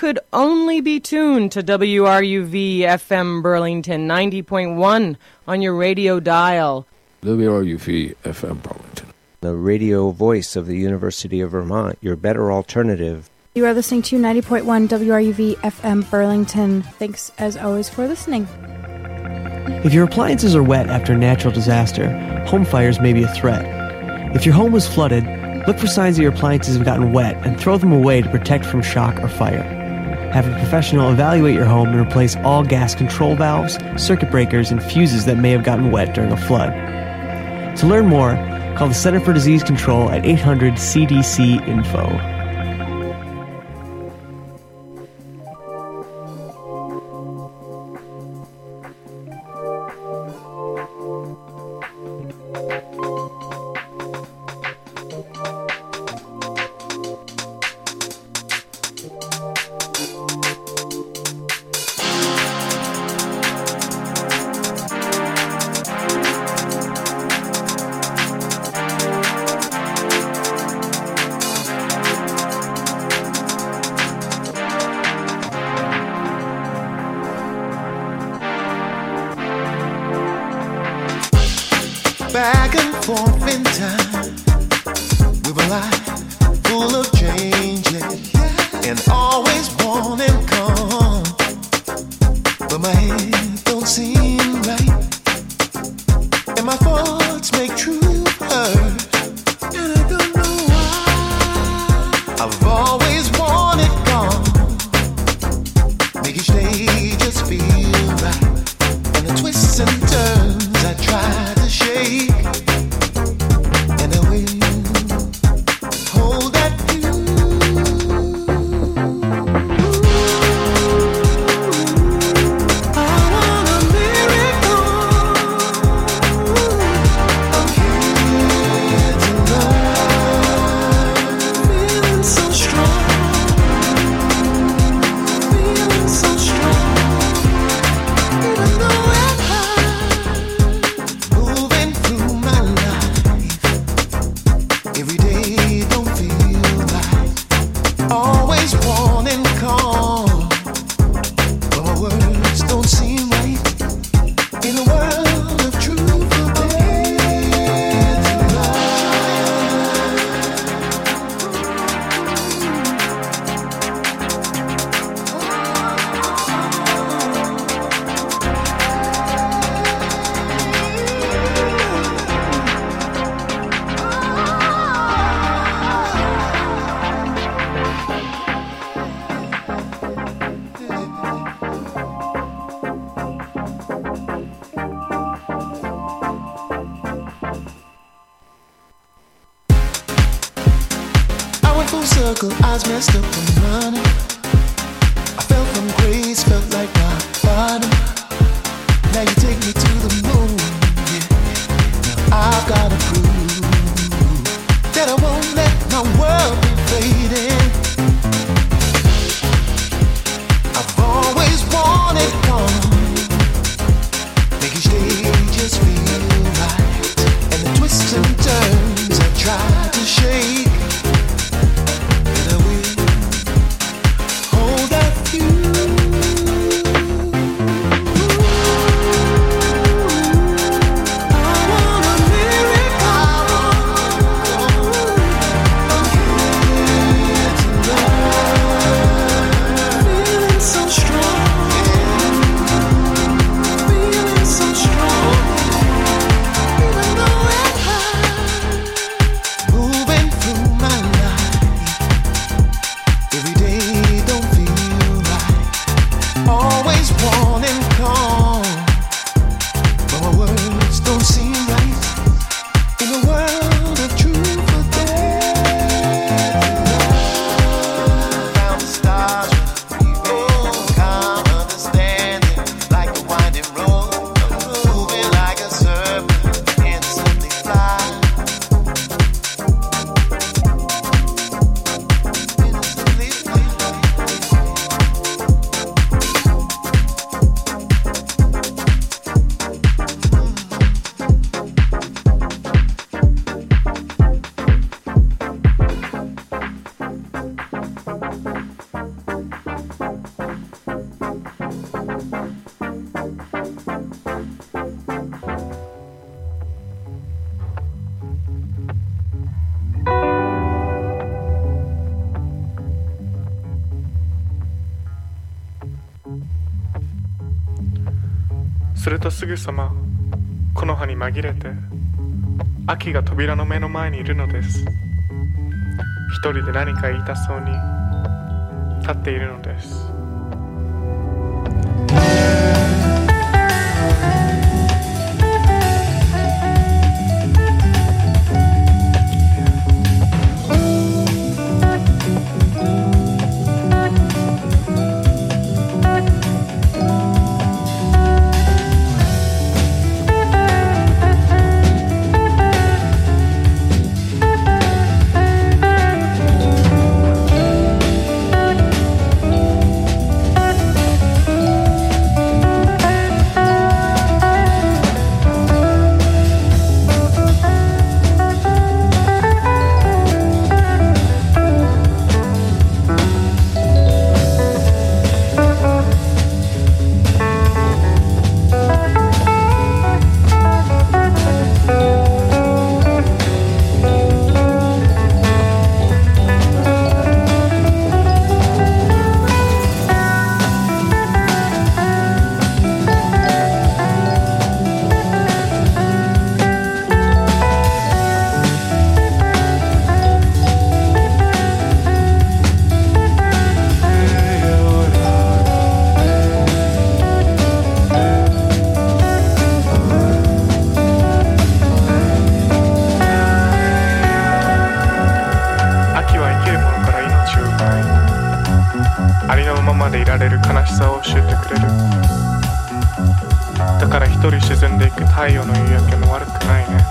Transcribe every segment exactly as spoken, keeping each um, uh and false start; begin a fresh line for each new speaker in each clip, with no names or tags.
could only be tuned to W R U V F M Burlington ninety point one on your radio dial.
W R U V F M Burlington,
the radio voice of the University of Vermont, your better alternative.
You are listening to ninety point one W R U V F M Burlington. Thanks, as always, for listening.
If your appliances are wet after a natural disaster, home fires may be a threat. If your home was flooded, look for signs that your appliances have gotten wet and throw them away to protect from shock or fire. Have a professional evaluate your home and replace all gas control valves, circuit breakers, and fuses that may have gotten wet during a flood. To learn more, call the Center for Disease Control at eight hundred C D C info.
Back and forth in time, we were life full of changes, and always wanting calm. But my head don't seem right, and my thoughts make true hurt, and I don't know why. I've always wanted calm, make each day just feel right, and the twists and turns I try to shake. Circle, eyes messed up from running. I fell from grace, felt like my bottom. Now you take me to the moon, yeah. Now I've gotta prove that I won't let my world be fading. I've always wanted calm, make each day just feel right, and the twists and turns I try to shake.
するとすぐさま木の葉に紛れて秋が扉の目の前にいるのです。一人で何か言いたそうに立っているのです。ありのままでいられる悲しさを教えてくれる。だから一人沈んでいく太陽の夕焼けも悪くないね。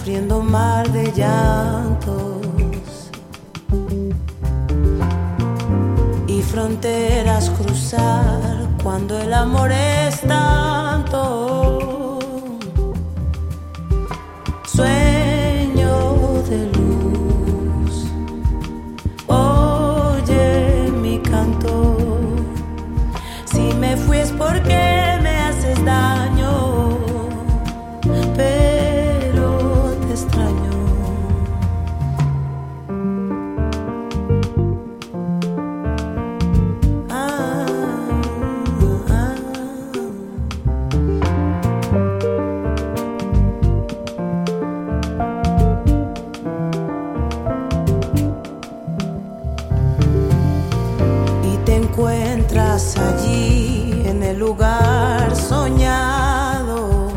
sufriendo un mar de llantos y fronteras cruzar cuando el amor es tanto. Sueño de luz, oye mi canto. Si me fui es porque me haces daño, pero te extraño. Ah, ah. Y te encuentras allí en el lugar soñado,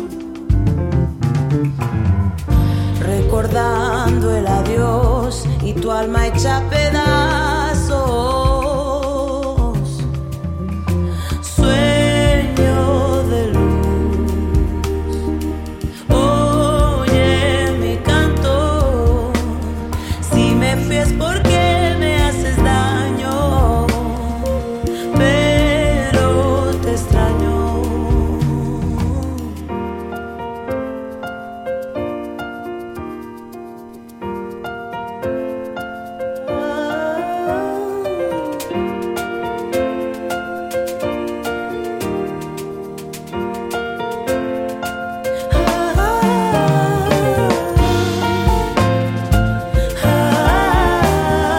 recordando el adiós y tu alma hecha pedazos. Sueño de luz, oye mi canto. Si me fui es porque me haces daño, pero te extraño. Ah, ah, ah.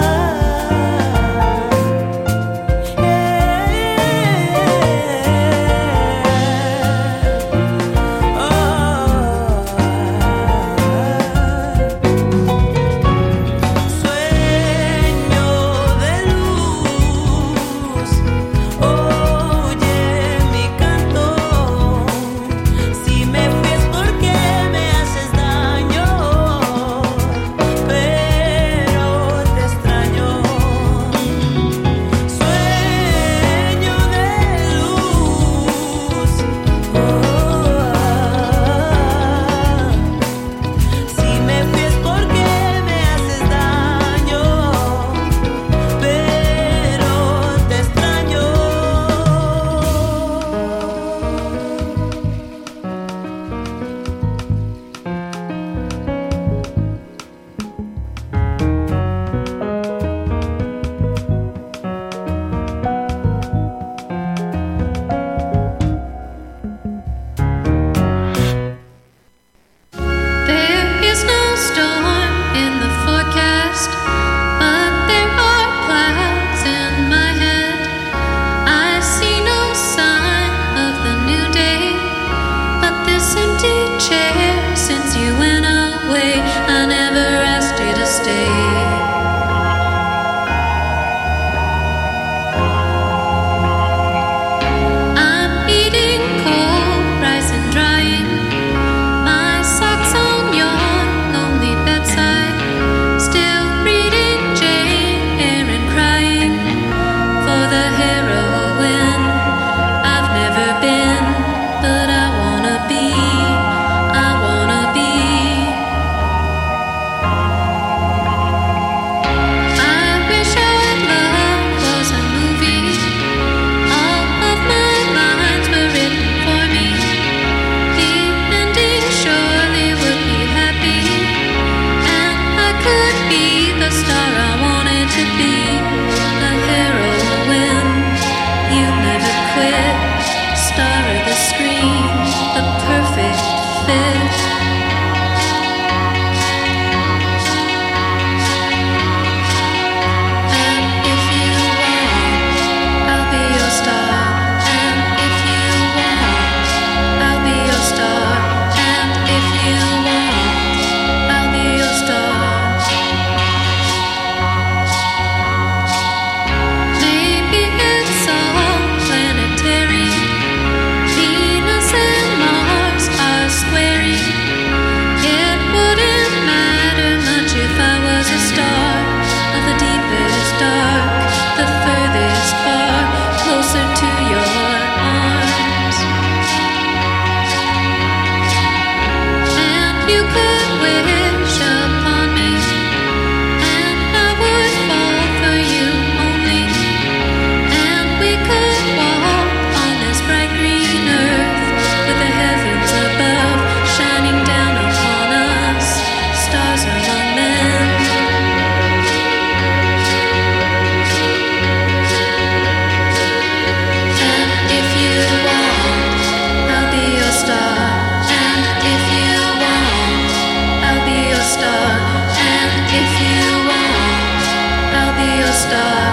star.